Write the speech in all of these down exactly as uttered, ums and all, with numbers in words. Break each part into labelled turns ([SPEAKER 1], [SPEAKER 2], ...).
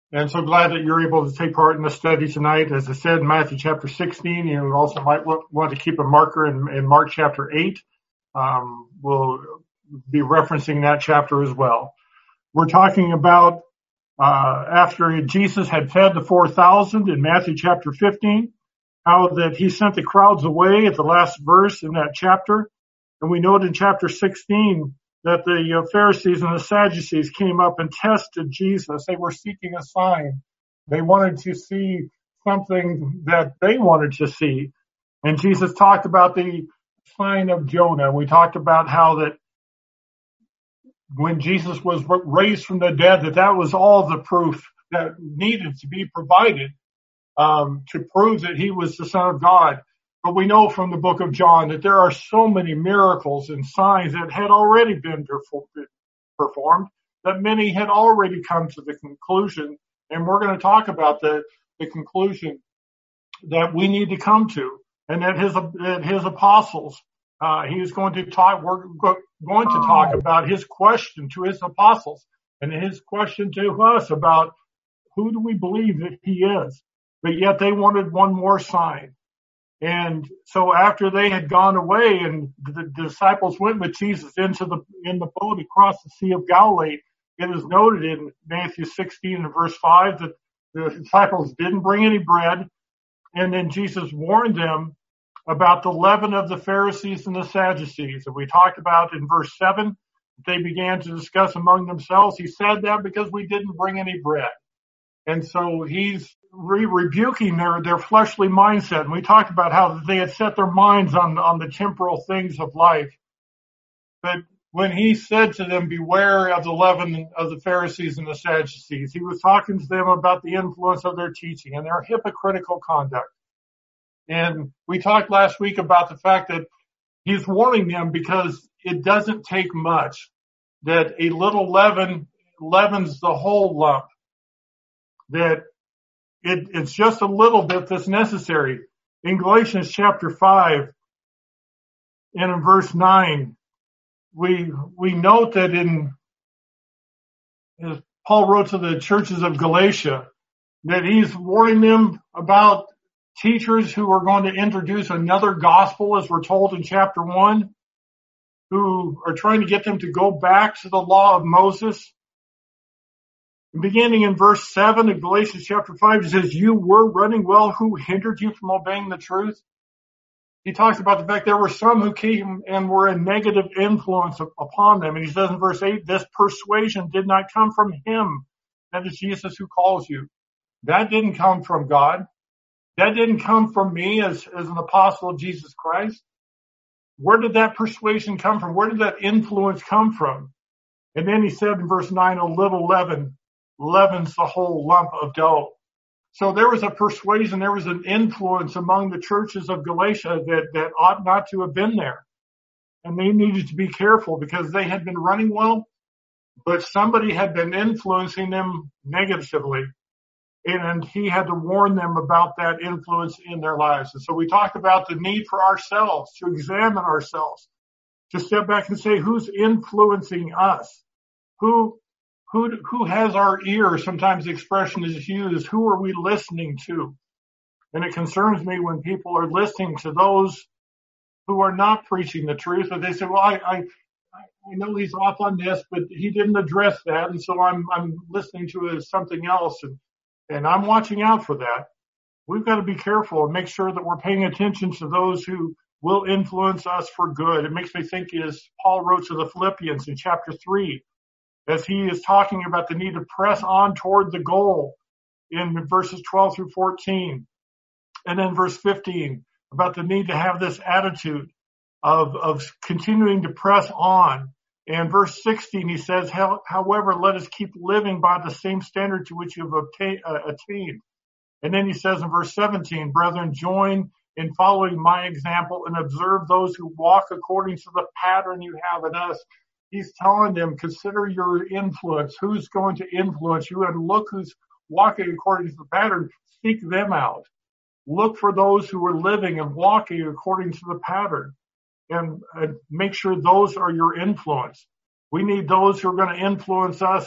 [SPEAKER 1] And so glad that you're able to take part in the study tonight. As I said, in Matthew chapter sixteen, you also might want to keep a marker in, in Mark chapter eight. Um, we'll be referencing that chapter as well. We're talking about uh, after Jesus had fed the four thousand in Matthew chapter fifteen, how that he sent the crowds away at the last verse in that chapter. And we note in chapter sixteen that the Pharisees and the Sadducees came up and tested Jesus. They were seeking a sign. They wanted to see something that they wanted to see. And Jesus talked about the sign of Jonah. We talked about how that when Jesus was raised from the dead, that that was all the proof that needed to be provided um, to prove that he was the Son of God. But we know from the book of John that there are so many miracles and signs that had already been performed, that many had already come to the conclusion. And we're going to talk about the, the conclusion that we need to come to, and that his, that his apostles, uh, he is going to talk, we're going to talk about his question to his apostles and his question to us about who do we believe that he is. But yet they wanted one more sign. And so after they had gone away and the disciples went with Jesus into the, in the boat across the Sea of Galilee, it is noted in Matthew sixteen and verse five that the disciples didn't bring any bread. And then Jesus warned them about the leaven of the Pharisees and the Sadducees. And we talked about in verse seven, they began to discuss among themselves. He said that because we didn't bring any bread. And so he's re- rebuking their, their fleshly mindset. And we talked about how they had set their minds on, on the temporal things of life. But when he said to them, beware of the leaven of the Pharisees and the Sadducees, he was talking to them about the influence of their teaching and their hypocritical conduct. And we talked last week about the fact that he's warning them because it doesn't take much, that a little leaven leavens the whole lump. That it, it's just a little bit that's necessary. In Galatians chapter five and in verse nine, we, we note that in, as Paul wrote to the churches of Galatia, that he's warning them about teachers who are going to introduce another gospel, as we're told in chapter one, who are trying to get them to go back to the law of Moses. Beginning in verse seven of Galatians chapter five, it says, you were running well. Who hindered you from obeying the truth? He talks about the fact there were some who came and were a negative influence upon them. And he says in verse eight, this persuasion did not come from him. That is Jesus who calls you. That didn't come from God. That didn't come from me as, as an apostle of Jesus Christ. Where did that persuasion come from? Where did that influence come from? And then he said in verse nine, a little leaven leavens the whole lump of dough. So there was a persuasion, there was an influence among the churches of Galatia that, that ought not to have been there. And they needed to be careful because they had been running well, but somebody had been influencing them negatively. And he had to warn them about that influence in their lives. And so we talked about the need for ourselves to examine ourselves, to step back and say, who's influencing us? Who Who, who has our ear? Sometimes the expression is used. Who are we listening to? And it concerns me when people are listening to those who are not preaching the truth. And they say, well, I, I, I know he's off on this, but he didn't address that. And so I'm, I'm listening to it as something else. And, and I'm watching out for that. We've got to be careful and make sure that we're paying attention to those who will influence us for good. It makes me think as Paul wrote to the Philippians in chapter three, as he is talking about the need to press on toward the goal in verses twelve through fourteen. And then verse fifteen, about the need to have this attitude of, of continuing to press on. And verse sixteen, he says, however, let us keep living by the same standard to which you have obtained, uh, attained. And then he says in verse seventeen, brethren, join in following my example and observe those who walk according to the pattern you have in us. He's telling them, consider your influence. Who's going to influence you? And look who's walking according to the pattern. Seek them out. Look for those who are living and walking according to the pattern. And uh, make sure those are your influence. We need those who are going to influence us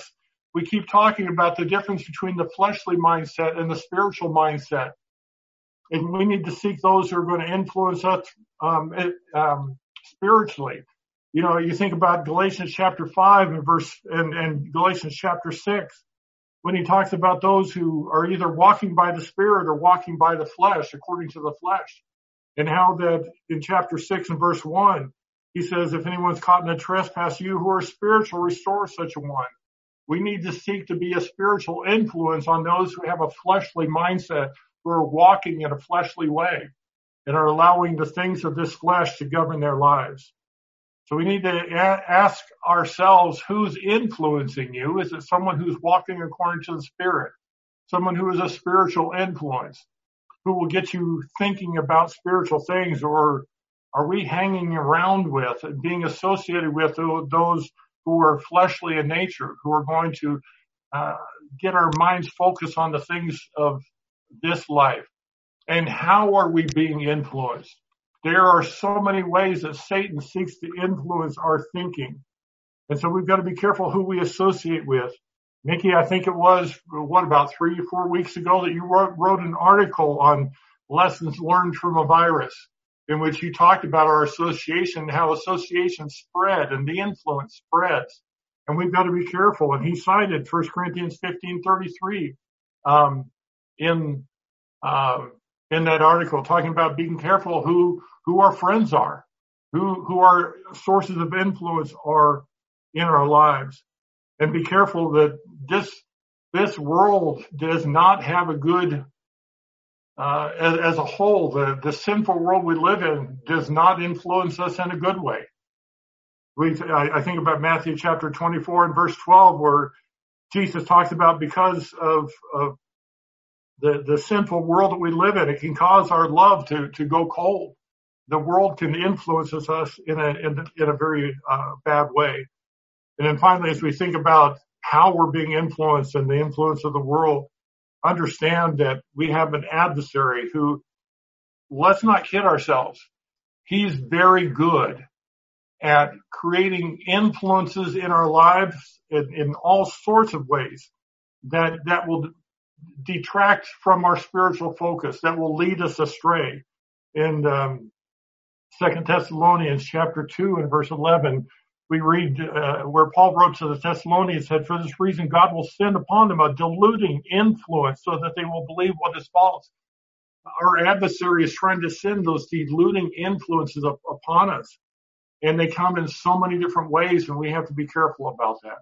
[SPEAKER 1] we keep talking about the difference between the fleshly mindset and the spiritual mindset. And we need to seek those who are going to influence us um, um, spiritually. You know, you think about Galatians chapter five and verse and, and Galatians chapter six, when he talks about those who are either walking by the Spirit or walking by the flesh, according to the flesh. And how that in chapter six and verse one, he says, if anyone's caught in a trespass, you who are spiritual, restore such a one. We need to seek to be a spiritual influence on those who have a fleshly mindset, who are walking in a fleshly way and are allowing the things of this flesh to govern their lives. So we need to a- ask ourselves, who's influencing you? Is it someone who's walking according to the Spirit? Someone who is a spiritual influence, who will get you thinking about spiritual things? Or are we hanging around with and being associated with those who are fleshly in nature, who are going to uh, get our minds focused on the things of this life? And how are we being influenced? There are so many ways that Satan seeks to influence our thinking. And so we've got to be careful who we associate with. Nikki, I think it was, what, about three or four weeks ago that you wrote, wrote an article on lessons learned from a virus, in which you talked about our association, how association spread and the influence spreads. And we've got to be careful. And he cited First Corinthians fifteen thirty-three um, in uh, in that article, talking about being careful who who our friends are, who who our sources of influence are in our lives. And be careful that this this world does not have a good Uh, as, as a whole, the, the sinful world we live in does not influence us in a good way. We, I, I think about Matthew chapter twenty-four and verse twelve, where Jesus talks about because of, of the, the sinful world that we live in, it can cause our love to, to go cold. The world can influence us in a, in, in a very uh, bad way. And then finally, as we think about how we're being influenced and the influence of the world, understand that we have an adversary who, let's not kid ourselves, he's very good at creating influences in our lives in, in all sorts of ways that, that will detract from our spiritual focus, that will lead us astray. In um, Second Thessalonians chapter two and verse eleven, we read uh, where Paul wrote to the Thessalonians, said, for this reason God will send upon them a deluding influence so that they will believe what is false. Our adversary is trying to send those deluding influences up, upon us. And they come in so many different ways, and we have to be careful about that.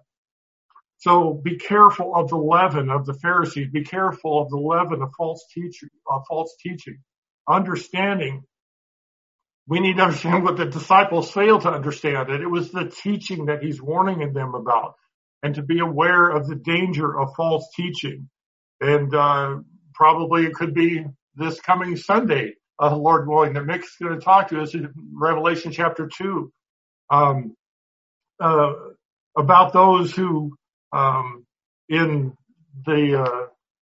[SPEAKER 1] So be careful of the leaven of the Pharisees. Be careful of the leaven of false teaching, of false teaching. Understanding. We need to understand what the disciples failed to understand, that it was the teaching that he's warning them about, and to be aware of the danger of false teaching. And uh probably it could be this coming Sunday, uh, Lord willing, that Mick's going to talk to us in Revelation chapter two um uh about those who um in the uh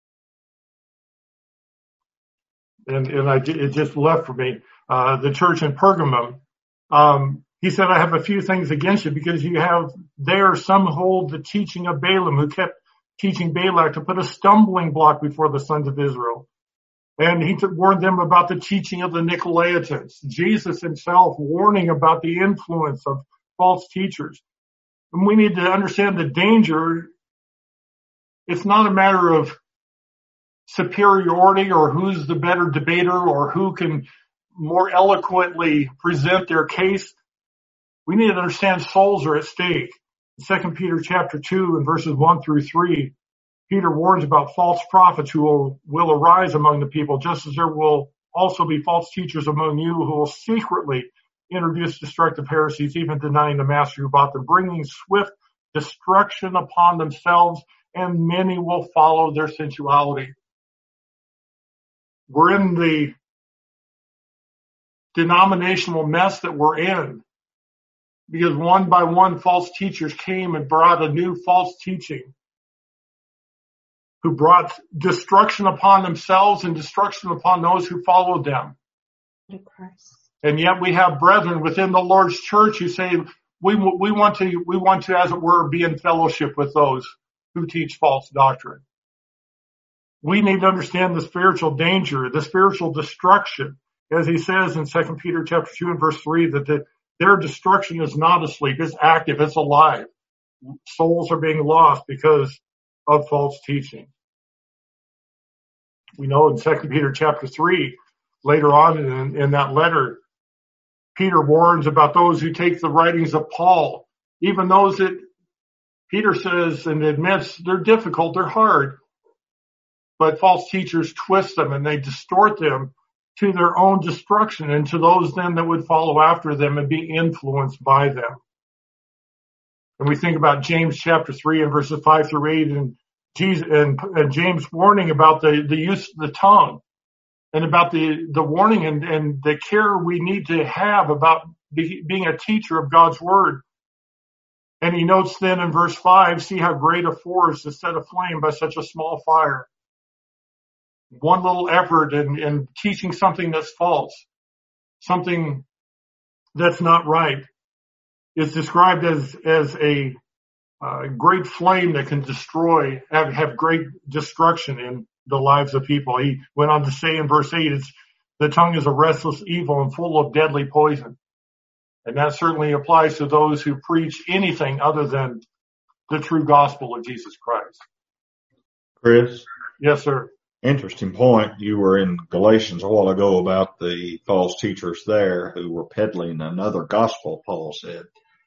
[SPEAKER 1] and, and I, it just left for me. Uh, the church in Pergamum, um, he said, I have a few things against you because you have there some hold the teaching of Balaam, who kept teaching Balak to put a stumbling block before the sons of Israel. And he warned them about the teaching of the Nicolaitans. Jesus himself warning about the influence of false teachers. And we need to understand the danger. It's not a matter of superiority or who's the better debater or who can more eloquently present their case. We need to understand souls are at stake. Second Peter chapter two and verses one through three, Peter warns about false prophets who will, will arise among the people, just as there will also be false teachers among you who will secretly introduce destructive heresies, even denying the master who bought them, bringing swift destruction upon themselves, and many will follow their sensuality. We're in the denominational mess that we're in because one by one false teachers came and brought a new false teaching who brought destruction upon themselves and destruction upon those who followed them. And yet we have brethren within the Lord's church who say we we want to we want to as it were be in fellowship with those who teach false doctrine. We need to understand the spiritual danger, the spiritual destruction, as he says in Second Peter chapter two and verse three, that the, their destruction is not asleep, it's active, it's alive. Souls are being lost because of false teaching. We know in Second Peter chapter three, later on in, in that letter, Peter warns about those who take the writings of Paul, even those that Peter says and admits they're difficult, they're hard, but false teachers twist them and they distort them to their own destruction and to those then that would follow after them and be influenced by them. And we think about James chapter three and verses five through eight and Jesus and, and James warning about the, the use of the tongue and about the, the warning and, and the care we need to have about be, being a teacher of God's word. And he notes then in verse five, see how great a forest is set aflame by such a small fire. One little effort in, in teaching something that's false, something that's not right, is described as, as a uh, great flame that can destroy, have, have great destruction in the lives of people. He went on to say in verse eight, it's, the tongue is a restless evil and full of deadly poison. And that certainly applies to those who preach anything other than the true gospel of Jesus Christ.
[SPEAKER 2] Chris?
[SPEAKER 1] Yes, sir.
[SPEAKER 2] Interesting point. You were in Galatians a while ago about the false teachers there who were peddling another gospel, Paul said.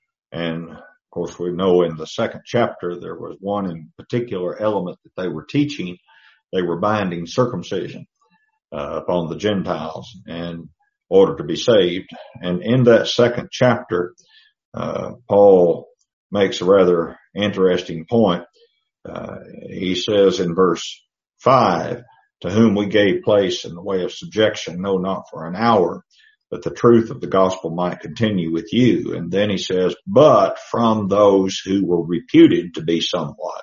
[SPEAKER 2] And of course we know in the second chapter there was one in particular element that they were teaching. They were binding circumcision uh, upon the Gentiles in order to be saved. And in that second chapter, uh, Paul makes a rather interesting point. Uh, he says in verse five, to whom we gave place in the way of subjection, no, not for an hour, but the truth of the gospel might continue with you. And then he says, but from those who were reputed to be somewhat,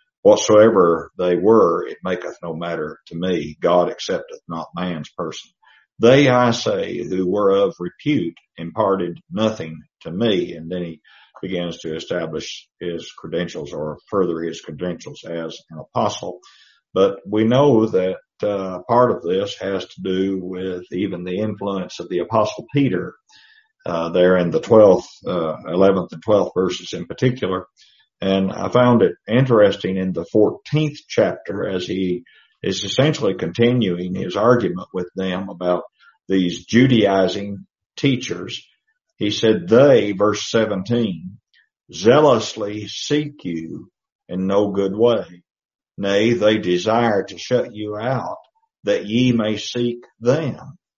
[SPEAKER 2] whatsoever they were, it maketh no matter to me. God accepteth not man's person. They, I say, who were of repute, imparted nothing to me. And then he begins to establish his credentials or further his credentials as an apostle. But we know that uh, part of this has to do with even the influence of the Apostle Peter uh, there in the twelfth, uh, eleventh and twelfth verses in particular. And I found it interesting in the fourteenth chapter as he is essentially continuing his argument with them about these Judaizing teachers. He said, they, verse seventeen, zealously seek you in no good way. Nay, they desire to shut you out, that ye may seek them.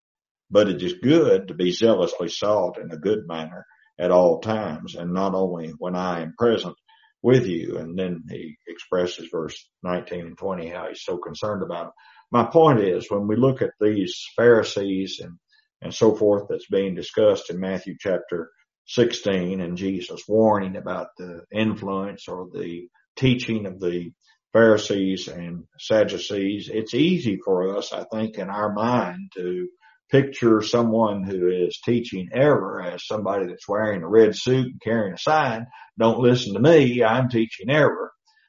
[SPEAKER 2] But it is good to be zealously sought in a good manner at all times, and not only when I am present with you. And then he expresses verse nineteen and twenty, how he's so concerned about it. My point is, when we look at these Pharisees and, and so forth that's being discussed in Matthew chapter sixteen, and Jesus warning about the influence or the teaching of the Pharisees and Sadducees, it's easy for us, I think, in our mind to picture someone who is teaching error as somebody that's wearing a red suit and carrying a sign. Don't listen to me, I'm teaching error.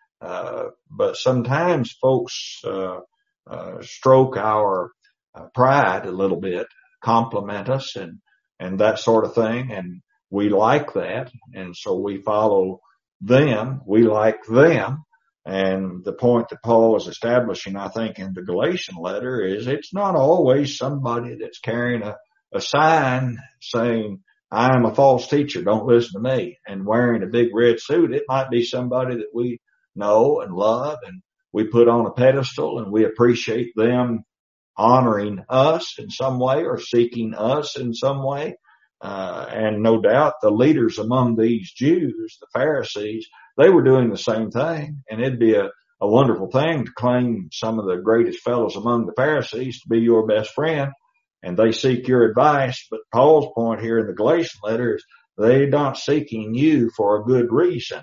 [SPEAKER 2] Uh, but sometimes folks uh, uh, stroke our uh, pride a little bit, compliment us and, and that sort of thing. And we like that. And so we follow them. We like them. And the point that Paul is establishing, I think, in the Galatian letter is it's not always somebody that's carrying a, a sign saying, I am a false teacher, don't listen to me, and wearing a big red suit. It might be somebody that we know and love and we put on a pedestal and we appreciate them honoring us in some way or seeking us in some way. Uh, and no doubt the leaders among these Jews, the Pharisees, they were doing the same thing. And it'd be a, a wonderful thing to claim some of the greatest fellows among the Pharisees to be your best friend, and they seek your advice. But Paul's point here in the Galatian letter is they're not seeking you for a good reason.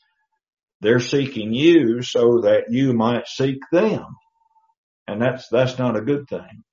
[SPEAKER 2] They're seeking you so that you might seek them. And that's, that's not a good thing.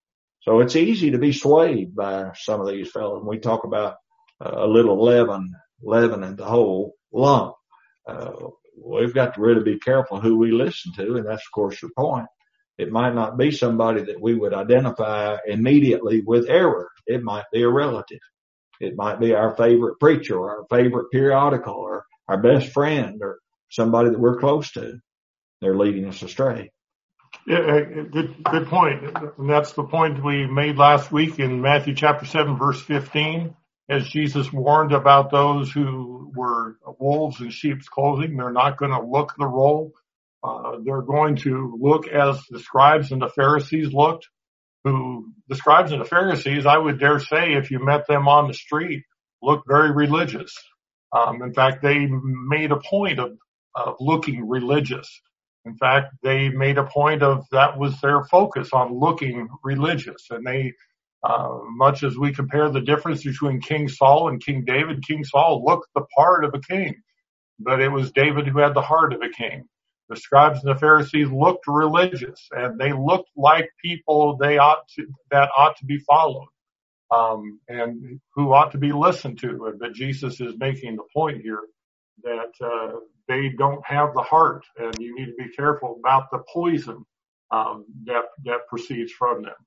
[SPEAKER 2] So it's easy to be swayed by some of these fellows. We talk about uh, a little leaven, leaven in the whole lump. Uh, we've got to really be careful who we listen to, and that's, of course, your point. It might not be somebody that we would identify immediately with error. It might be a relative. It might be our favorite preacher or our favorite periodical or our best friend or somebody that we're close to. They're leading us astray.
[SPEAKER 1] Yeah, good, good point. And that's the point we made last week in Matthew chapter seven, verse fifteen. As Jesus warned about those who were wolves in sheep's clothing, they're not going to look the role. Uh, they're going to look as the scribes and the Pharisees looked, who the scribes and the Pharisees, I would dare say, if you met them on the street, looked very religious. Um, in fact, they made a point of, of looking religious. In fact, they made a point of that was their focus, on looking religious. And they, uh, much as we compare the difference between King Saul and King David, King Saul looked the part of a king, but it was David who had the heart of a king. The scribes and the Pharisees looked religious, and they looked like people they ought to, that ought to be followed, um, and who ought to be listened to. But Jesus is making the point here that uh, they don't have the heart, and you need to be careful about the poison um, that that proceeds from them.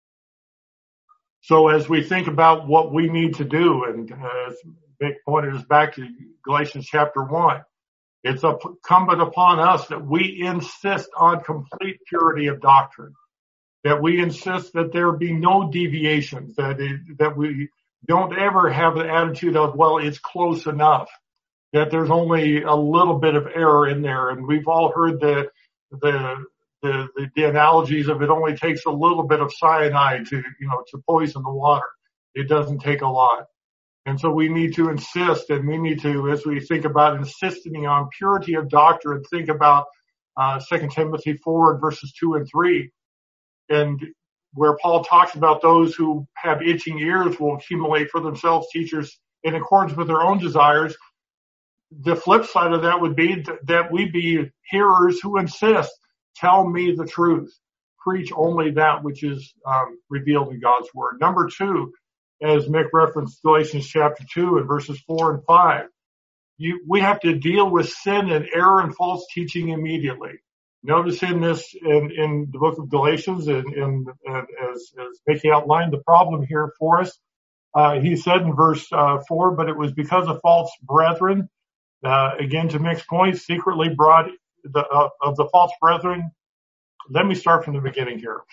[SPEAKER 1] So as we think about what we need to do, and uh, as Vic pointed us back to Galatians chapter one, it's incumbent upon us that we insist on complete purity of doctrine, that we insist that there be no deviations, that it, that we don't ever have the attitude of, well, it's close enough, that there's only a little bit of error in there. And we've all heard the the the, the, the analogies of it only takes a little bit of cyanide to, you know, to poison the water. It doesn't take a lot. And so we need to insist, and we need to, as we think about insisting on purity of doctrine, think about uh Second Timothy four verses two and three, and where Paul talks about those who have itching ears will accumulate for themselves teachers in accordance with their own desires. The flip side of that would be that we be hearers who insist, tell me the truth, preach only that which is um, revealed in God's word. Number two, as Mick referenced Galatians chapter two and verses four and five, you, we have to deal with sin and error and false teaching immediately. Notice in this, in, in the book of Galatians, and, and, and as, as Mickey outlined the problem here for us, uh, he said in verse uh, four, but it was because of false brethren, uh, again to Mick's point, secretly brought the, uh, of the false brethren. Let me start from the beginning here.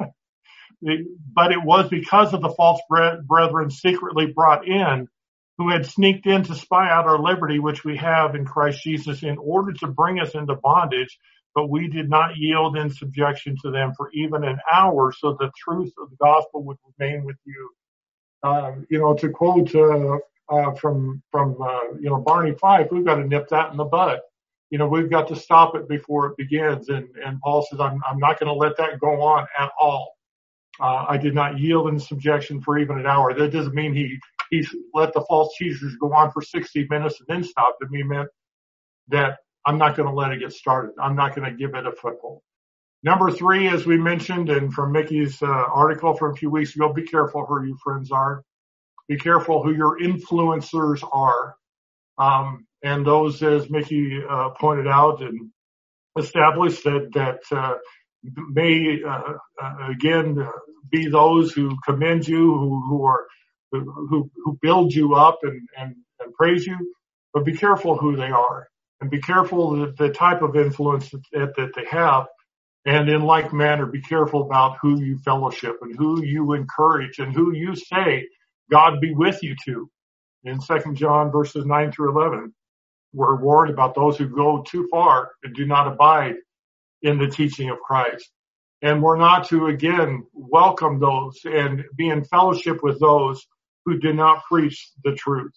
[SPEAKER 1] But it was because of the false brethren secretly brought in, who had sneaked in to spy out our liberty, which we have in Christ Jesus, in order to bring us into bondage. But we did not yield in subjection to them for even an hour, so the truth of the gospel would remain with you. Um, you know, to quote uh, uh, from from uh, you know Barney Fife, we've got to nip that in the bud. You know, we've got to stop it before it begins. And, and Paul says, I'm, I'm not going to let that go on at all. Uh, I did not yield in subjection for even an hour. That doesn't mean he, he let the false teachers go on for sixty minutes and then stopped. It meant that I'm not going to let it get started. I'm not going to give it a foothold. Number three, as we mentioned, and from Mickey's uh, article from a few weeks ago, be careful who your friends are. Be careful who your influencers are. Um, and those, as Mickey uh, pointed out and established, that, that uh, may, uh, uh, again, uh, be those who commend you, who, who are, who, who build you up and, and, and praise you, but be careful who they are, and be careful the, the type of influence that, that they have. And in like manner, be careful about who you fellowship and who you encourage and who you say God be with you to. In Second John verses nine through eleven, we're warned about those who go too far and do not abide in the teaching of Christ. And we're not to, again, welcome those and be in fellowship with those who do not preach the truth.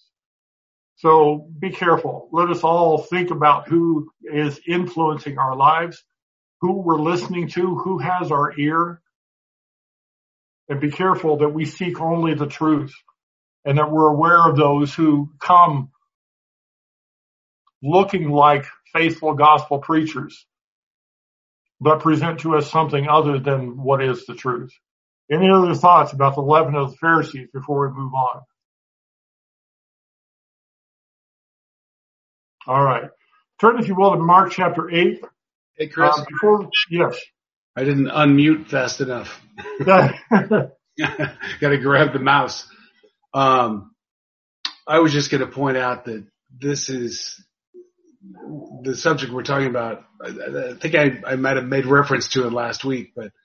[SPEAKER 1] So be careful. Let us all think about who is influencing our lives, who we're listening to, who has our ear, and be careful that we seek only the truth and that we're aware of those who come looking like faithful gospel preachers, but present to us something other than what is the truth. Any other thoughts about the leaven of the Pharisees before we move on? All right. turn, if you will, to Mark chapter eight.
[SPEAKER 3] Hey, Chris.
[SPEAKER 1] Um, before, yes.
[SPEAKER 3] I didn't unmute fast enough. Got to grab the mouse. Um, I was just going to point out that this is the subject we're talking about. I, I think I, I might have made reference to it last week, but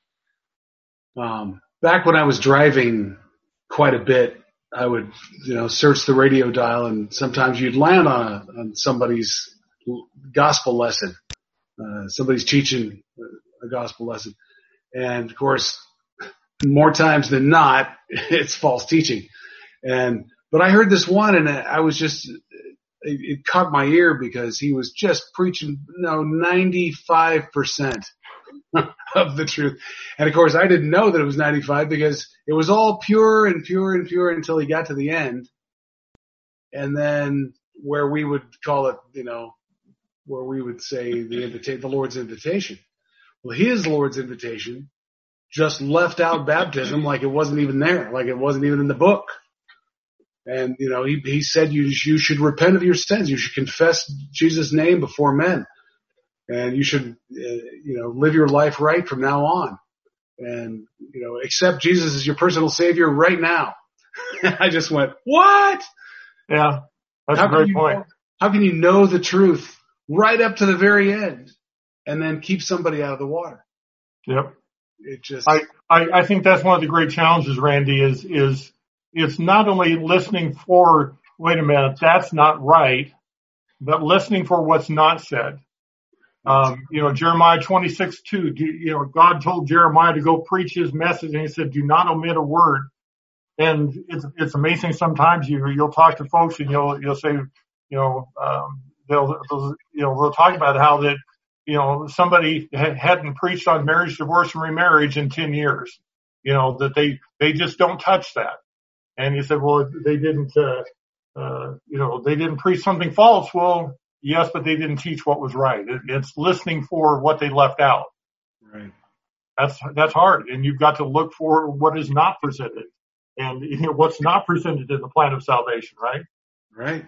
[SPEAKER 3] um, back when I was driving quite a bit, I would, you know, search the radio dial, and sometimes you'd land on, a, on somebody's gospel lesson. Uh, somebody's teaching a gospel lesson. And of course, more times than not, it's false teaching. And, but I heard this one, and I was just, it, it caught my ear because he was just preaching, you know, ninety-five percent of the truth. And of course, I didn't know that it was ninety-five because it was all pure and pure and pure until he got to the end. And then where we would call it, you know, where we would say the invita- the Lord's invitation. Well, his Lord's invitation just left out baptism like it wasn't even there, like it wasn't even in the book. And, you know, he, he said you, you should repent of your sins. You should confess Jesus' name before men. And you should, uh, you know, live your life right from now on. And, you know, accept Jesus as your personal savior right now. I just went, what?
[SPEAKER 1] Yeah, that's
[SPEAKER 3] how
[SPEAKER 1] a great point.
[SPEAKER 3] Know, how can you know the truth right up to the very end and then keep somebody out of the water?
[SPEAKER 1] Yep.
[SPEAKER 3] It just,
[SPEAKER 1] I, I, I think that's one of the great challenges, Randy, is, is it's not only listening for, wait a minute, that's not right, but listening for what's not said. Um, you know, Jeremiah twenty-six two, do, you know, God told Jeremiah to go preach his message, and he said, do not omit a word. And it's, it's amazing sometimes you, you'll talk to folks and you'll, you'll say, you know, um, they'll, they'll, you know, they'll talk about how that, you know, somebody hadn't preached on marriage, divorce, and remarriage in ten years, you know, that they, they just don't touch that. And you said, well, they didn't, uh, uh, you know, they didn't preach something false. Well, yes, but they didn't teach what was right. It, it's listening for what they left out.
[SPEAKER 3] Right.
[SPEAKER 1] That's, that's hard. And you've got to look for what is not presented and, you know, what's not presented in the plan of salvation, right?
[SPEAKER 3] Right.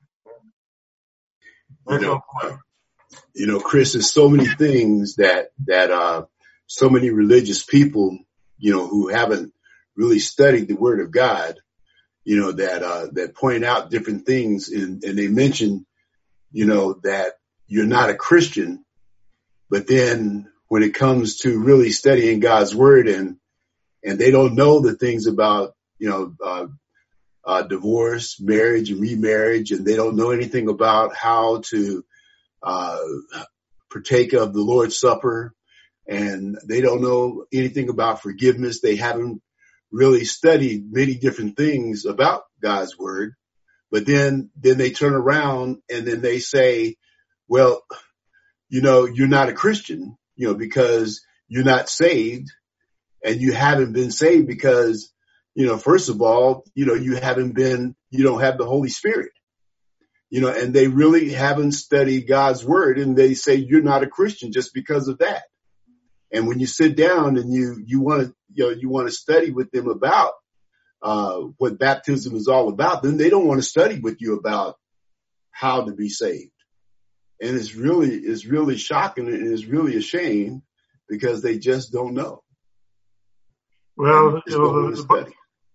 [SPEAKER 4] You know, you know, Chris, there's so many things that, that, uh, so many religious people, you know, who haven't really studied the Word of God, you know, that, uh, that point out different things, and, and they mention, you know, that you're not a Christian, but then when it comes to really studying God's Word and, and they don't know the things about, you know, uh, uh, divorce, marriage, and remarriage, and they don't know anything about how to, uh, partake of the Lord's Supper, and they don't know anything about forgiveness. They haven't really studied many different things about God's Word, but then, then they turn around and then they say, well, you know, you're not a Christian, you know, because you're not saved, and you haven't been saved because, you know, first of all, you know, you haven't been, you don't have the Holy Spirit, you know, and they really haven't studied God's Word, and they say you're not a Christian just because of that. And when you sit down and you, you want to, you know, you want to study with them about, uh, what baptism is all about, then they don't want to study with you about how to be saved. And it's really, it's really shocking, and it's really a shame because they just don't know.
[SPEAKER 1] Well,
[SPEAKER 4] you know, the, study.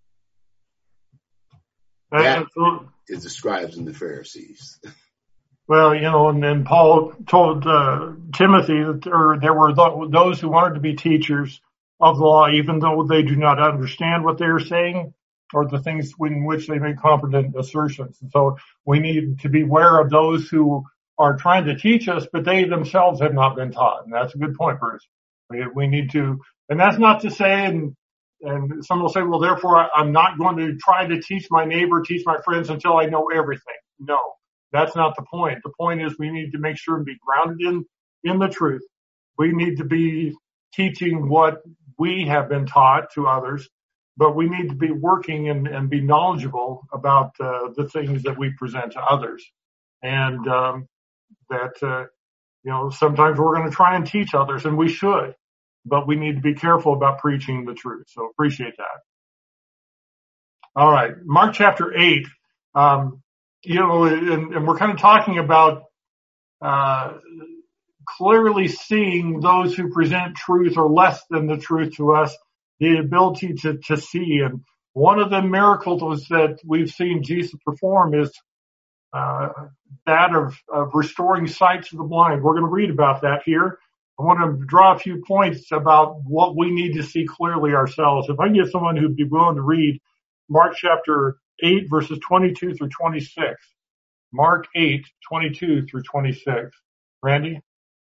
[SPEAKER 4] That is the scribes and the Pharisees.
[SPEAKER 1] Well, you know, and then Paul told uh, Timothy that there, there were th- those who wanted to be teachers of the law, even though they do not understand what they are saying or the things in which they make confident assertions. And so we need to be aware of those who are trying to teach us, but they themselves have not been taught. And that's a good point, Bruce. We, we need to, and that's not to say, and, and some will say, well, therefore I, I'm not going to try to teach my neighbor, teach my friends until I know everything. No. That's not the point. The point is we need to make sure and be grounded in, in the truth. We need to be teaching what we have been taught to others, but we need to be working and, and be knowledgeable about uh, the things that we present to others. And um, that, uh, you know, sometimes we're going to try and teach others, and we should, but we need to be careful about preaching the truth. So appreciate that. All right. Mark chapter eight. Um, You know, and, and we're kind of talking about uh, clearly seeing those who present truth or less than the truth to us, the ability to, to see. And one of the miracles that we've seen Jesus perform is uh, that of, of restoring sight to the blind. We're going to read about that here. I want to draw a few points about what we need to see clearly ourselves. If I can get someone who'd be willing to read Mark chapter eight, verses twenty-two through twenty-six. Mark eight, twenty-two through twenty-six. Randy?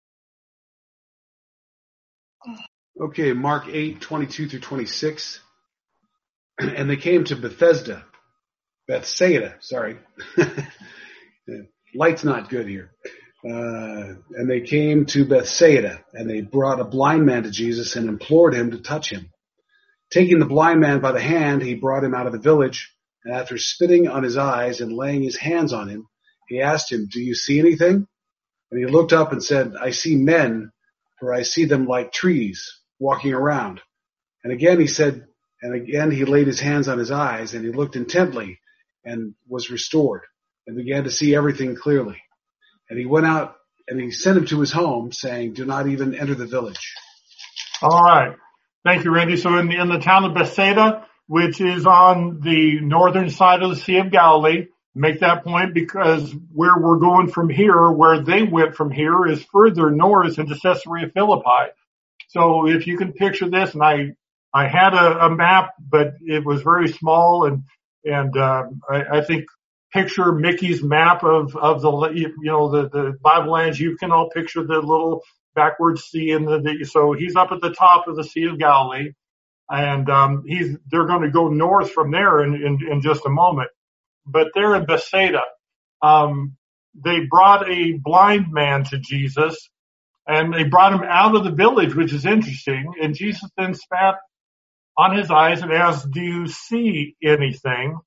[SPEAKER 3] Okay, Mark eight, twenty-two through twenty-six. And they came to Bethesda, Bethsaida, sorry. Light's not good here. Uh, and they came to Bethsaida, and they brought a blind man to Jesus and implored him to touch him. Taking the blind man by the hand, he brought him out of the village, and after spitting on his eyes and laying his hands on him, he asked him, "Do you see anything?" And he looked up and said, "I see men, for I see them like trees walking around." And again he said, and again he laid his hands on his eyes, and he looked intently and was restored and began to see everything clearly. And he went out and he sent him to his home, saying, "Do not even enter the village."
[SPEAKER 1] All right. Thank you, Randy. So in the, in the town of Bethsaida, which is on the northern side of the Sea of Galilee, make that point because where we're going from here, where they went from here, is further north into Caesarea Philippi. So if you can picture this, and I, I had a, a map, but it was very small, and, and, um, I, I think picture Mickey's map of, of the, you know, the, the Bible lands. You can all picture the little backwards sea and the, the, so he's up at the top of the Sea of Galilee, and, um, he's, they're going to go north from there in, in, in just a moment. But they're in Bethsaida. Um, they brought a blind man to Jesus, and they brought him out of the village, which is interesting. And Jesus then spat on his eyes and asked, "Do you see anything?"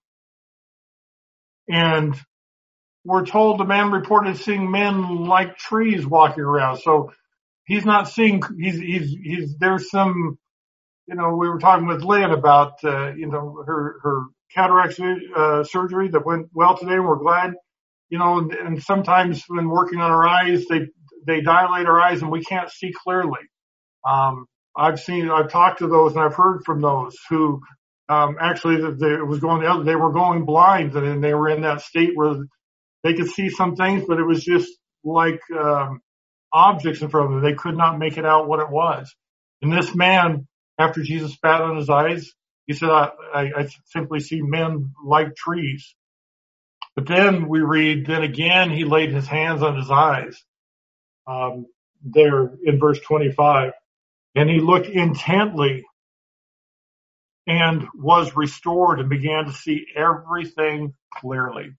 [SPEAKER 1] And we're told the man reported seeing men like trees walking around. So he's not seeing, he's, he's, he's, there's some, you know, we were talking with Lynn about, uh, you know, her, her cataract uh, surgery that went well today, and we're glad, you know, and, and sometimes when working on our eyes, they, they dilate our eyes and we can't see clearly. Um, I've seen, I've talked to those and I've heard from those who, um, actually they, it was going the other, they were going blind, and they were in that state where they could see some things, but it was just like, um, objects in front of them. They could not make it out what it was. And this man, after Jesus spat on his eyes, he said, I, I, I simply see men like trees. But then we read, then again he laid his hands on his eyes. Um, there in verse twenty-five. And he looked intently and was restored and began to see everything clearly.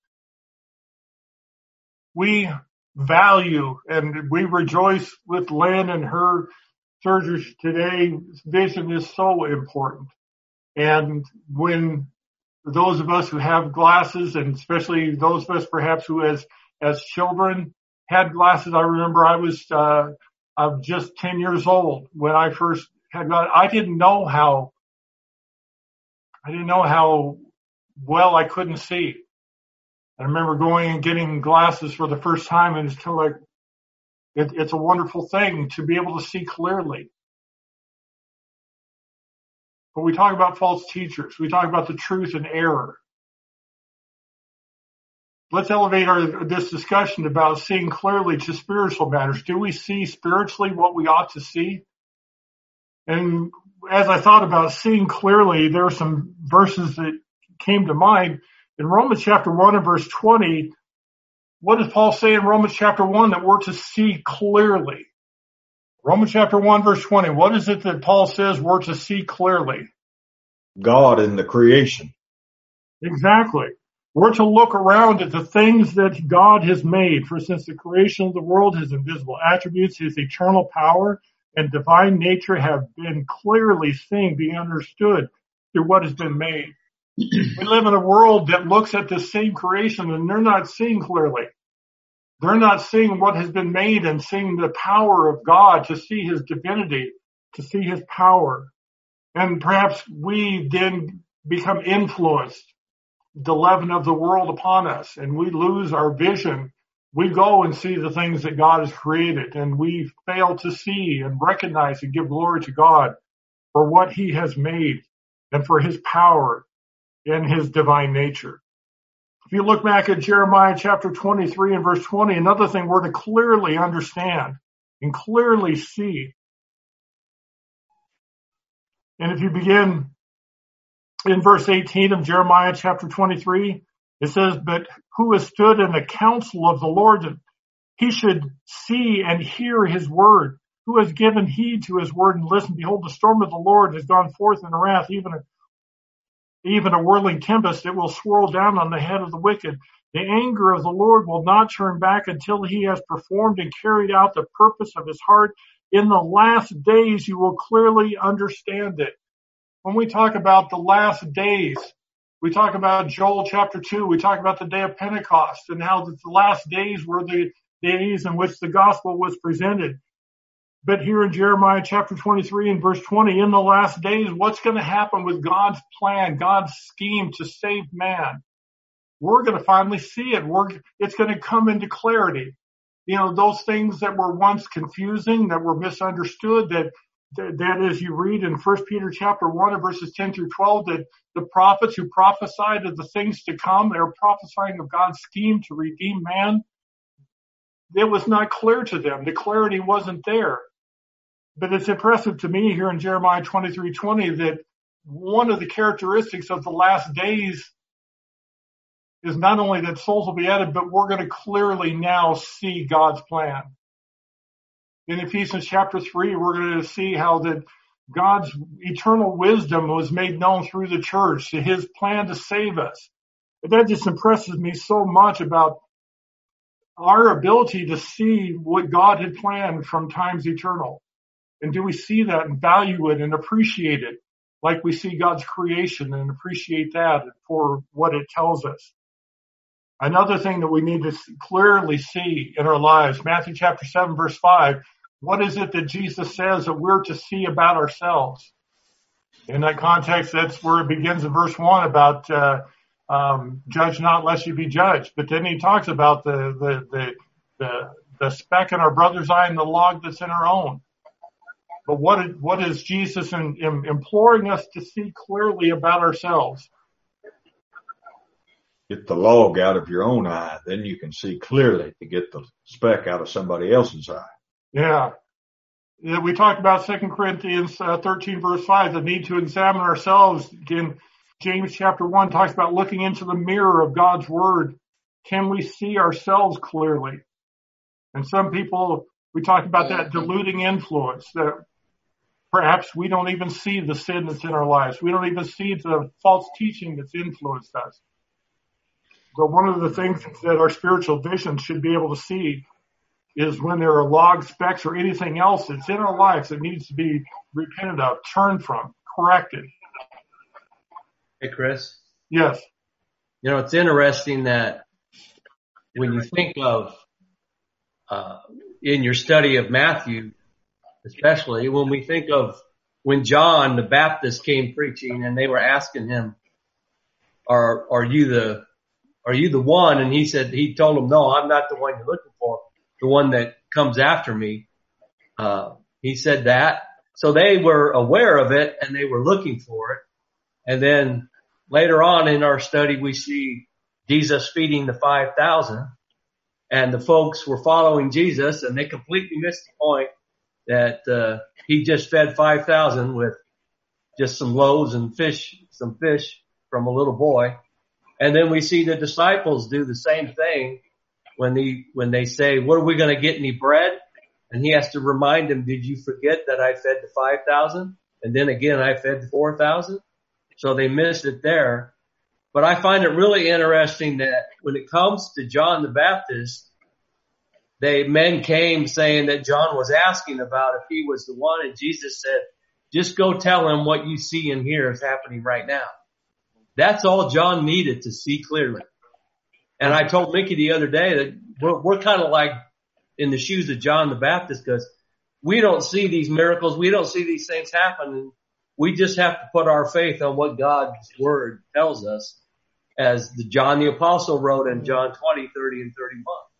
[SPEAKER 1] We value and we rejoice with Lynn and her surgery today. Vision is so important. And when those of us who have glasses, and especially those of us perhaps who as, as children had glasses, I remember I was, uh, of just ten years old when I first had glasses. I didn't know how, I didn't know how well I couldn't see. I remember going and getting glasses for the first time, and it's kind of like, it, it's a wonderful thing to be able to see clearly. But we talk about false teachers. We talk about the truth and error. Let's elevate our, this discussion about seeing clearly to spiritual matters. Do we see spiritually what we ought to see? And as I thought about seeing clearly, there are some verses that came to mind. In Romans chapter one and verse twenty, what does Paul say in Romans chapter one that we're to see clearly? Romans chapter one verse twenty, what is it that Paul says we're to see clearly?
[SPEAKER 2] God in the creation.
[SPEAKER 1] Exactly. We're to look around at the things that God has made. For since the creation of the world, his invisible attributes, his eternal power and divine nature have been clearly seen, being understood through what has been made. We live in a world that looks at the same creation and they're not seeing clearly. They're not seeing what has been made and seeing the power of God, to see his divinity, to see his power. And perhaps we then become influenced, the leaven of the world upon us, and we lose our vision we go and see the things that God has created, and we fail to see and recognize and give glory to God for what he has made and for his power and his divine nature. If you look back at Jeremiah chapter twenty-three and verse twenty, another thing we're to clearly understand and clearly see. And if you begin in verse eighteen of Jeremiah chapter twenty-three, it says, but who has stood in the counsel of the Lord that he should see and hear his word? Who has given heed to his word and listened? Behold, the storm of the Lord has gone forth in a wrath, even a, even a whirling tempest. It will swirl down on the head of the wicked. The anger of the Lord will not turn back until he has performed and carried out the purpose of his heart. In the last days, you will clearly understand it. When we talk about the last days, we talk about Joel chapter two. We talk about the day of Pentecost and how the last days were the days in which the gospel was presented. But here in Jeremiah chapter twenty-three and verse twenty, in the last days, what's going to happen with God's plan, God's scheme to save man? We're going to finally see it. We're, it's going to come into clarity. You know, those things that were once confusing, that were misunderstood, that that as you read in First Peter chapter one and verses ten through twelve, that the prophets who prophesied of the things to come, they were prophesying of God's scheme to redeem man. It was not clear to them. The clarity wasn't there. But it's impressive to me here in Jeremiah twenty-three twenty that one of the characteristics of the last days is not only that souls will be added, but we're going to clearly now see God's plan. In Ephesians chapter three, we're going to see how that God's eternal wisdom was made known through the church, to his plan to save us. And that just impresses me so much about our ability to see what God had planned from times eternal. And do we see that and value it and appreciate it like we see God's creation and appreciate that for what it tells us? Another thing that we need to clearly see in our lives, Matthew chapter seven, verse five, what is it that Jesus says that we're to see about ourselves? In that context, that's where it begins in verse one about uh, um, judge not lest you be judged. But then he talks about the the the the, the speck in our brother's eye and the log that's in our own. But what what is Jesus in, in imploring us to see clearly about ourselves?
[SPEAKER 2] Get the log out of your own eye, then you can see clearly to get the speck out of somebody else's eye.
[SPEAKER 1] Yeah. Yeah, we talked about Second Corinthians uh, thirteen, verse five, the need to examine ourselves. In James chapter one talks about looking into the mirror of God's word. Can we see ourselves clearly? And some people, we talked about that diluting influence, that perhaps we don't even see the sin that's in our lives. We don't even see the false teaching that's influenced us. But one of the things that our spiritual vision should be able to see is when there are log specks or anything else that's in our lives that needs to be repented of, turned from, corrected.
[SPEAKER 5] Hey, Chris.
[SPEAKER 1] Yes.
[SPEAKER 5] You know, it's interesting that when you think of, uh, in your study of Matthew, especially when we think of when John the Baptist came preaching and they were asking him, are, are you the, are you the one? And he said, he told them, no, I'm not the one you're looking for, the one that comes after me. Uh, he said that. So they were aware of it and they were looking for it. And then later on in our study, we see Jesus feeding the five thousand and the folks were following Jesus and they completely missed the point that, uh, he just fed five thousand with just some loaves and fish, some fish from a little boy. And then we see the disciples do the same thing when he, when they say, what are we going to get, any bread? And he has to remind them, did you forget that I fed the five thousand? And then again, I fed the four thousand. So they missed it there. But I find it really interesting that when it comes to John the Baptist, they, men came saying that John was asking about if he was the one. And Jesus said, just go tell him what you see and hear is happening right now. That's all John needed to see clearly. And I told Mickey the other day that we're, we're kind of like in the shoes of John the Baptist because we don't see these miracles. We don't see these things happen. We just have to put our faith on what God's word tells us, as the John the Apostle wrote in John twenty, thirty, and thirty-one.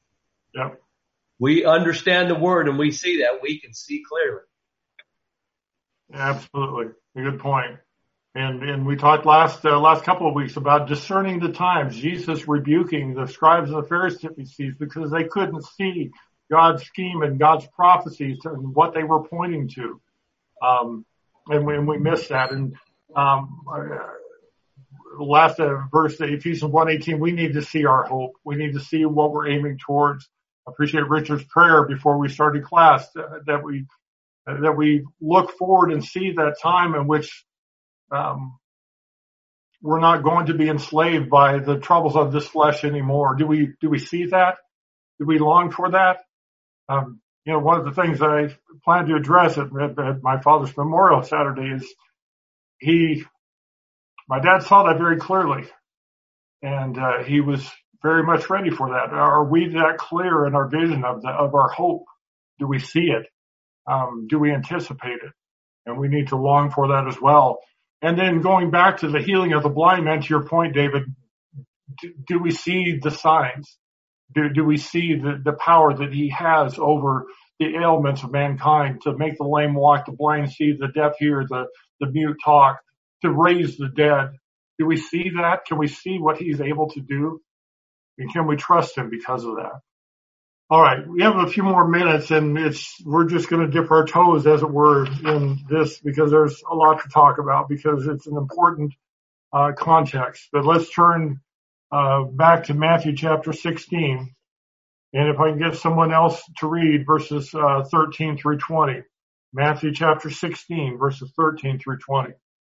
[SPEAKER 1] Yep.
[SPEAKER 5] We understand the word and we see that. We can see clearly.
[SPEAKER 1] Absolutely. A good point. And and we talked last uh, last couple of weeks about discerning the times. Jesus rebuking the scribes and the Pharisees because they couldn't see God's scheme and God's prophecies and what they were pointing to. Um, and we, and we missed that. And um, uh, last uh, verse, Ephesians one eighteen, we need to see our hope. We need to see what we're aiming towards. I appreciate Richard's prayer before we started class uh, that we uh, that we look forward and see that time in which um, we're not going to be enslaved by the troubles of this flesh anymore. Do we do we see that? Do we long for that? Um, you know, one of the things I plan to address at, at, at my father's memorial Saturday is he, my dad saw that very clearly, and uh, he was very much ready for that. Are we that clear in our vision of the of our hope? Do we see it? Um, do we anticipate it? And we need to long for that as well. And then going back to the healing of the blind man, to your point, David, do, do we see the signs? Do, do we see the, the power that he has over the ailments of mankind to make the lame walk, the blind see, the deaf hear, the, the mute talk, to raise the dead? Do we see that? Can we see what he's able to do? And can we trust him because of that? All right, we have a few more minutes, and it's we're just going to dip our toes, as it were, in this because there's a lot to talk about because it's an important uh, context. But let's turn uh, back to Matthew chapter sixteen, and if I can get someone else to read verses uh, thirteen through twenty. Matthew chapter sixteen, verses thirteen through twenty.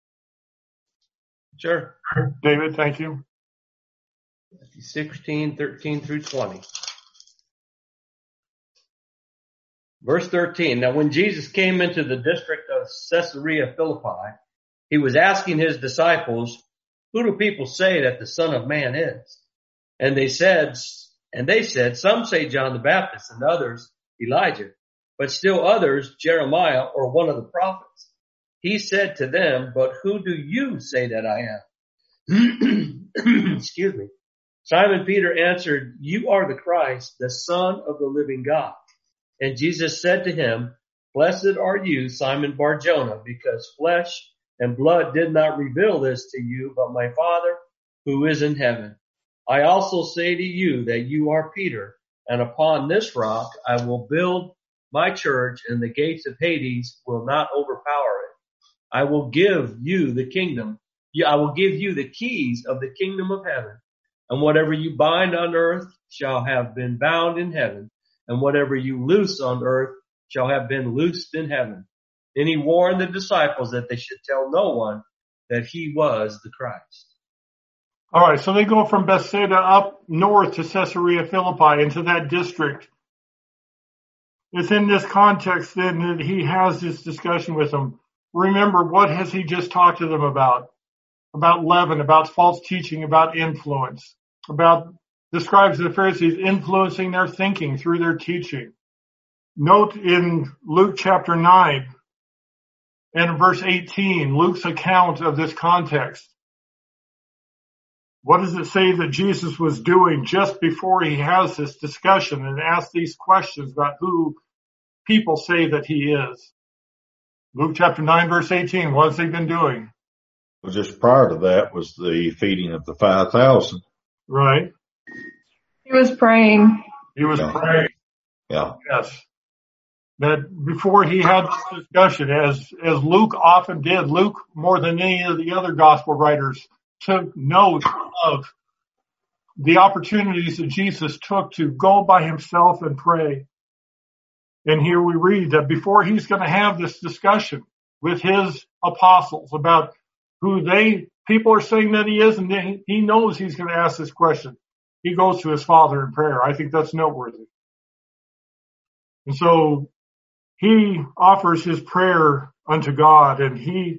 [SPEAKER 5] Sure.
[SPEAKER 1] David, thank you.
[SPEAKER 5] Matthew sixteen, thirteen through twenty. Verse thirteen, now when Jesus came into the district of Caesarea Philippi, he was asking his disciples, who do people say that the Son of Man is? And they said, and they said, some say John the Baptist and others Elijah, but still others Jeremiah or one of the prophets. He said to them, but who do you say that I am? Excuse me. Simon Peter answered, you are the Christ, the Son of the living God. And Jesus said to him, blessed are you, Simon Bar-Jonah, because flesh and blood did not reveal this to you, but my Father who is in heaven. I also say to you that you are Peter, and upon this rock I will build my church, and the gates of Hades will not overpower it. I will give you the kingdom. I will give you the keys of the kingdom of heaven. And whatever you bind on earth shall have been bound in heaven. And whatever you loose on earth shall have been loosed in heaven. Then he warned the disciples that they should tell no one that he was the Christ.
[SPEAKER 1] All right, so they go from Bethsaida up north to Caesarea Philippi into that district. It's in this context then that he has this discussion with them. Remember, what has he just talked to them about? About leaven, about false teaching, about influence, about the scribes and the Pharisees influencing their thinking through their teaching. Note in Luke chapter nine and verse eighteen, Luke's account of this context. What does it say that Jesus was doing just before he has this discussion and asks these questions about who people say that he is? Luke chapter nine, verse eighteen, what has he been doing?
[SPEAKER 2] Well, just prior to that was the feeding of the five thousand.
[SPEAKER 1] Right.
[SPEAKER 6] He was praying.
[SPEAKER 1] He was
[SPEAKER 2] Yeah.
[SPEAKER 1] praying.
[SPEAKER 2] Yeah.
[SPEAKER 1] Yes. That before he had this discussion, as, as Luke often did, Luke, more than any of the other gospel writers, took note of the opportunities that Jesus took to go by himself and pray. And here we read that before he's going to have this discussion with his apostles about who they, people are saying that he is, and then he knows he's going to ask this question. He goes to his Father in prayer. I think that's noteworthy. And so he offers his prayer unto God, and he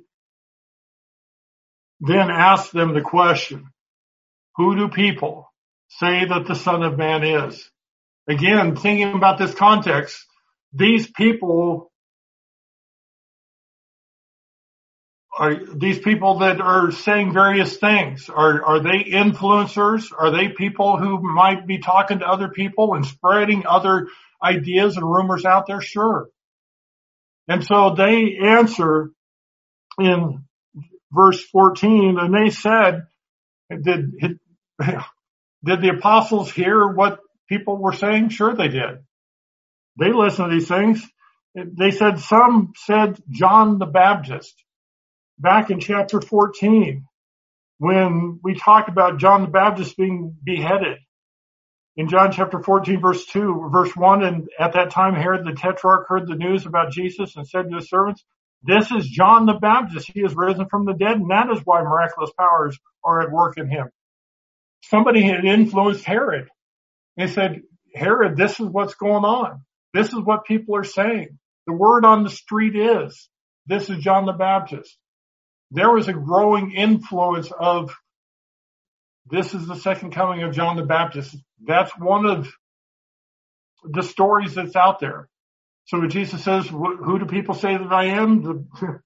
[SPEAKER 1] then asks them the question, who do people say that the Son of Man is? Again, thinking about this context, these people are these people that are saying various things, are, are they influencers? Are they people who might be talking to other people and spreading other ideas and rumors out there? Sure. And so they answer in verse fourteen, and they said, did, did the apostles hear what people were saying? Sure they did. They listened to these things. They said, some said John the Baptist. Back in chapter fourteen, when we talked about John the Baptist being beheaded. In John chapter fourteen, verse two, verse one, and at that time Herod the Tetrarch heard the news about Jesus and said to his servants, this is John the Baptist. He is risen from the dead, and that is why miraculous powers are at work in him. Somebody had influenced Herod. They said, Herod, this is what's going on. This is what people are saying. The word on the street is, this is John the Baptist. There was a growing influence of, this is the second coming of John the Baptist. That's one of the stories that's out there. So when Jesus says, who do people say that I am? The,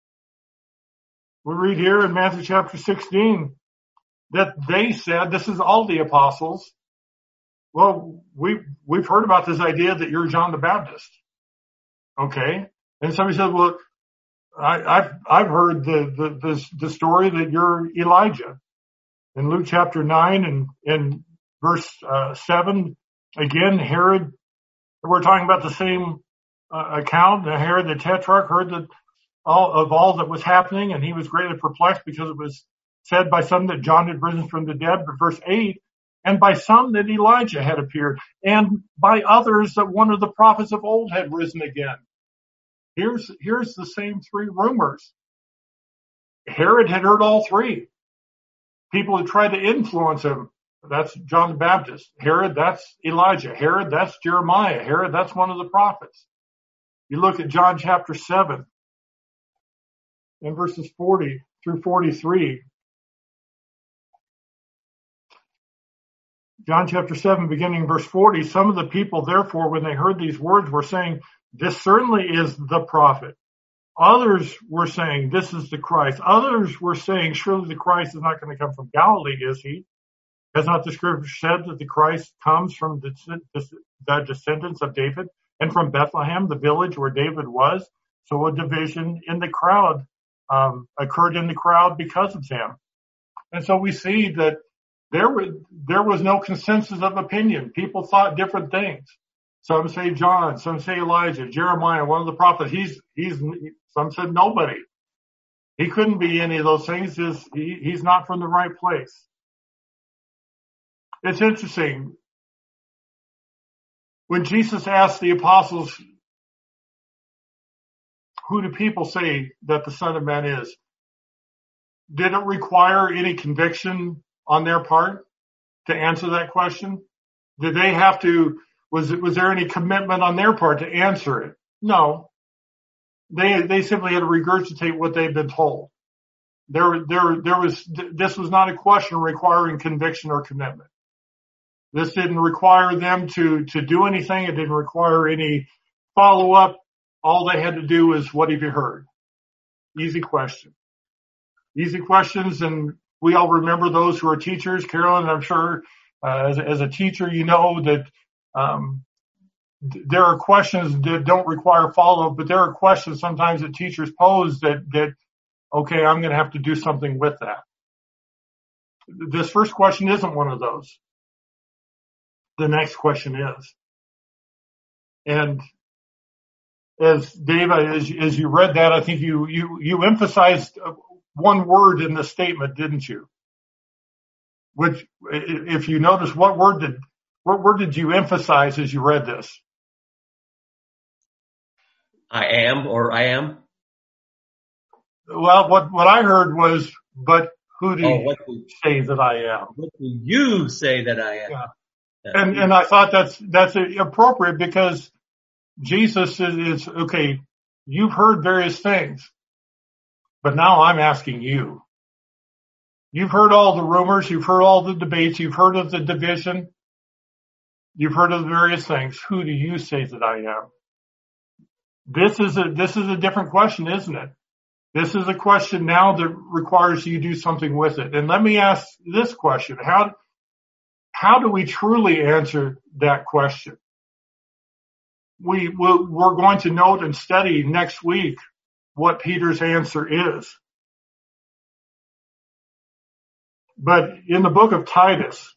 [SPEAKER 1] we read here in Matthew chapter sixteen that they said, this is all the apostles. Well, we, we've heard about this idea that you're John the Baptist. Okay. And somebody said, well, I, I've, I've heard the, the, the, the story that you're Elijah. In Luke chapter nine and, and verse, uh, seven, again, Herod, we're talking about the same, uh, account. Herod the Tetrarch heard that all of all that was happening, and he was greatly perplexed because it was said by some that John had risen from the dead. But verse eight, and by some that Elijah had appeared, and by others that one of the prophets of old had risen again. Here's, here's the same three rumors. Herod had heard all three. People who tried to influence him. That's John the Baptist. Herod, that's Elijah. Herod, that's Jeremiah. Herod, that's one of the prophets. You look at John chapter seven and verses forty through forty-three. John chapter seven, beginning verse forty, some of the people, therefore, when they heard these words, were saying, this certainly is the prophet. Others were saying, this is the Christ. Others were saying, surely the Christ is not going to come from Galilee, is he? Has not the scripture said that the Christ comes from the, the descendants of David and from Bethlehem, the village where David was? So a division in the crowd um, occurred in the crowd because of him. And so we see that there was, there was no consensus of opinion. People thought different things. Some say John, some say Elijah, Jeremiah, one of the prophets. He's, he's, some said nobody. He couldn't be any of those things. He's, he, he's not from the right place. It's interesting. When Jesus asked the apostles, who do people say that the Son of Man is? Did it require any conviction on their part to answer that question? Did they have to, was it, was there any commitment on their part to answer it? No. They, they simply had to regurgitate what they'd been told. There, there, there was, this was not a question requiring conviction or commitment. This didn't require them to, to do anything. It didn't require any follow up. All they had to do was, what have you heard? Easy question. Easy questions. And we all remember those who are teachers. Carolyn, I'm sure, uh, as, as a teacher, you know that, um, there are questions that don't require follow-up, but there are questions sometimes that teachers pose that, that, okay, I'm going to have to do something with that. This first question isn't one of those. The next question is. And as Dave, as, as you read that, I think you, you, you emphasized one word in the statement, didn't you? Which, if you notice, what word did, what word did you emphasize as you read this?
[SPEAKER 5] I am, or I am.
[SPEAKER 1] Well, what, what I heard was, but who do
[SPEAKER 5] Oh,
[SPEAKER 1] you
[SPEAKER 5] what do,
[SPEAKER 1] say that I am?
[SPEAKER 5] what do you say that I am?
[SPEAKER 1] Yeah.
[SPEAKER 5] Yeah.
[SPEAKER 1] And, and I thought that's, that's appropriate because Jesus is, is, okay, you've heard various things, but now I'm asking you. You've heard all the rumors, you've heard all the debates, you've heard of the division, you've heard of the various things. Who do you say that I am? This is a, this is a different question, isn't it? This is a question now that requires you to do something with it. And let me ask this question. How, how do we truly answer that question? We will, we're going to note and study next week what Peter's answer is. But in the book of Titus,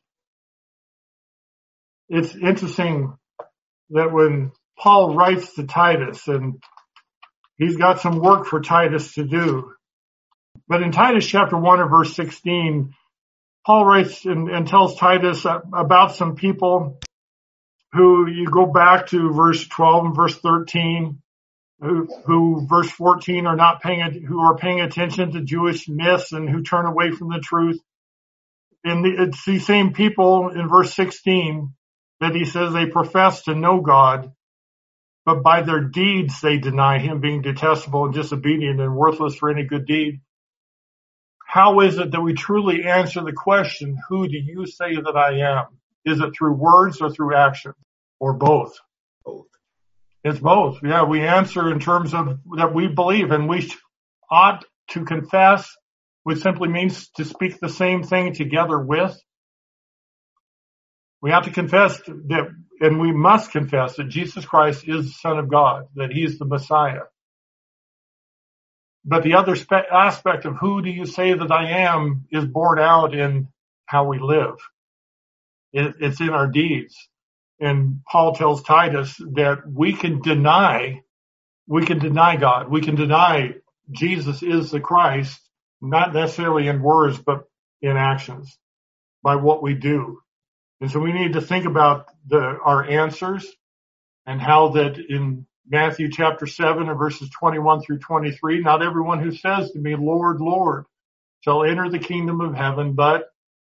[SPEAKER 1] it's interesting that when Paul writes to Titus, and he's got some work for Titus to do, but in Titus chapter one and verse sixteen, Paul writes and, and tells Titus about some people who, you go back to verse twelve and verse thirteen, who, who verse fourteen are not paying, who are paying attention to Jewish myths and who turn away from the truth. And the, it's these same people in verse sixteen that he says they profess to know God, but by their deeds they deny him, being detestable and disobedient and worthless for any good deed. How is it that we truly answer the question, who do you say that I am? Is it through words or through action, or both?
[SPEAKER 4] Both.
[SPEAKER 1] It's both. Yeah, we answer in terms of that we believe, and we ought to confess, which simply means to speak the same thing together with. We have to confess that, and we must confess that Jesus Christ is the Son of God, that he's the Messiah. But the other spe- aspect of who do you say that I am is borne out in how we live. It, it's in our deeds. And Paul tells Titus that we can deny, we can deny God. We can deny Jesus is the Christ, not necessarily in words, but in actions, by what we do. And so we need to think about the, our answers, and how that in Matthew chapter seven and verses twenty-one through twenty-three, not everyone who says to me, Lord, Lord, shall enter the kingdom of heaven, but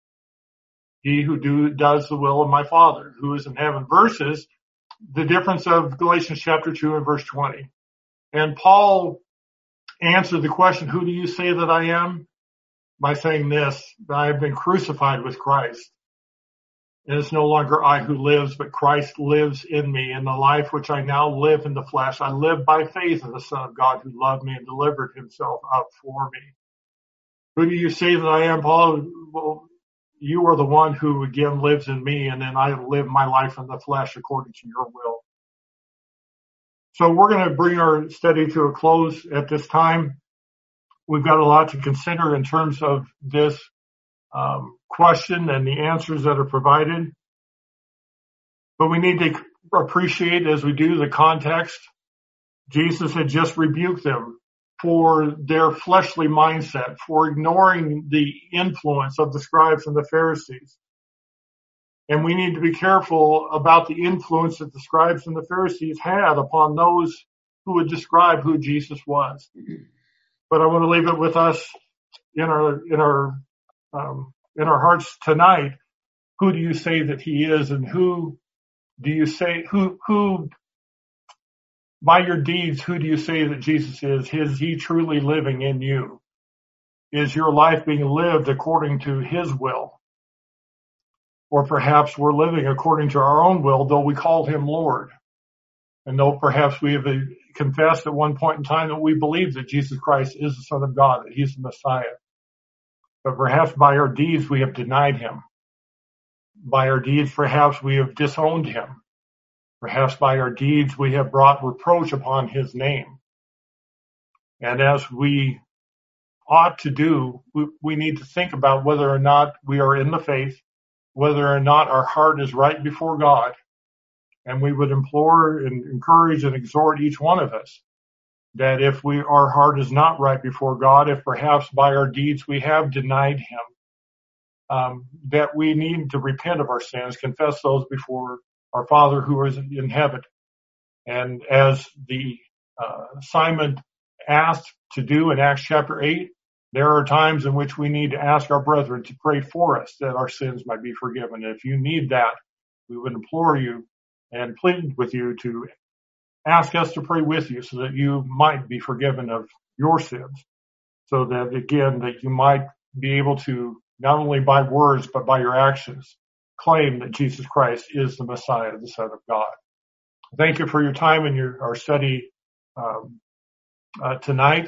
[SPEAKER 1] he who do, does the will of my Father who is in heaven, versus the difference of Galatians chapter two and verse twenty. And Paul answered the question, who do you say that I am? By saying this, that I have been crucified with Christ. And it's no longer I who lives, but Christ lives in me. In the life which I now live in the flesh, I live by faith in the Son of God who loved me and delivered himself up for me. Who do you say that I am, Paul? Well, you are the one who again lives in me, and then I live my life in the flesh according to your will. So we're going to bring our study to a close at this time. We've got a lot to consider in terms of this um, question and the answers that are provided. But we need to appreciate, as we do, the context. Jesus had just rebuked them for their fleshly mindset, for ignoring the influence of the scribes and the Pharisees. And we need to be careful about the influence that the scribes and the Pharisees had upon those who would describe who Jesus was. But I want to leave it with us in our, in our, um, in our hearts tonight. Who do you say that he is, and who do you say, who, who, by your deeds, who do you say that Jesus is? Is he truly living in you? Is your life being lived according to his will? Or perhaps we're living according to our own will, though we call him Lord. And though perhaps we have confessed at one point in time that we believe that Jesus Christ is the Son of God, that he's the Messiah. But perhaps by our deeds we have denied him. By our deeds perhaps we have disowned him. Perhaps by our deeds we have brought reproach upon his name. And as we ought to do, we, we need to think about whether or not we are in the faith, whether or not our heart is right before God. And we would implore and encourage and exhort each one of us that if we, our heart is not right before God, if perhaps by our deeds we have denied him, um, that we need to repent of our sins, confess those before our Father who is in heaven. And as the uh, Simon asked to do in Acts chapter eight, there are times in which we need to ask our brethren to pray for us that our sins might be forgiven. And if you need that, we would implore you and plead with you to ask us to pray with you so that you might be forgiven of your sins. So that, again, that you might be able to, not only by words, but by your actions, claim that Jesus Christ is the Messiah, the Son of God. Thank you for your time and your, our study um, uh, tonight.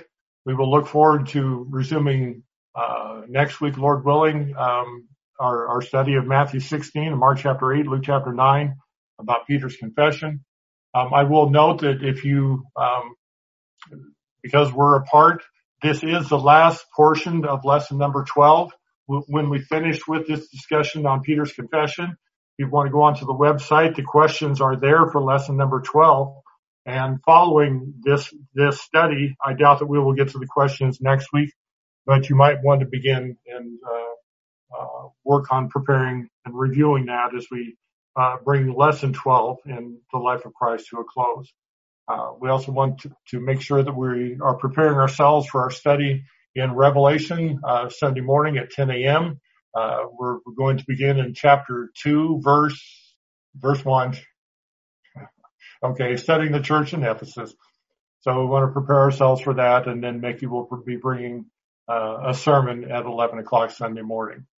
[SPEAKER 1] we will look forward to resuming uh, next week, Lord willing, um, our, our study of Matthew sixteen, Mark chapter eight, Luke chapter nine, about Peter's confession. Um, I will note that if you, um, because we're apart, this is the last portion of lesson number twelve. When we finish with this discussion on Peter's confession, if you want to go onto the website, the questions are there for lesson number twelve. And following this, this study, I doubt that we will get to the questions next week, but you might want to begin and, uh, uh, work on preparing and reviewing that as we, uh, bring lesson twelve in the life of Christ to a close. Uh, we also want to, to make sure that we are preparing ourselves for our study in Revelation, uh, Sunday morning at ten a.m. Uh, we're, we're going to begin in chapter two, verse, verse one. Okay, studying the church in Ephesus. So we want to prepare ourselves for that, and then Mickey will be bringing uh, a sermon at eleven o'clock Sunday morning.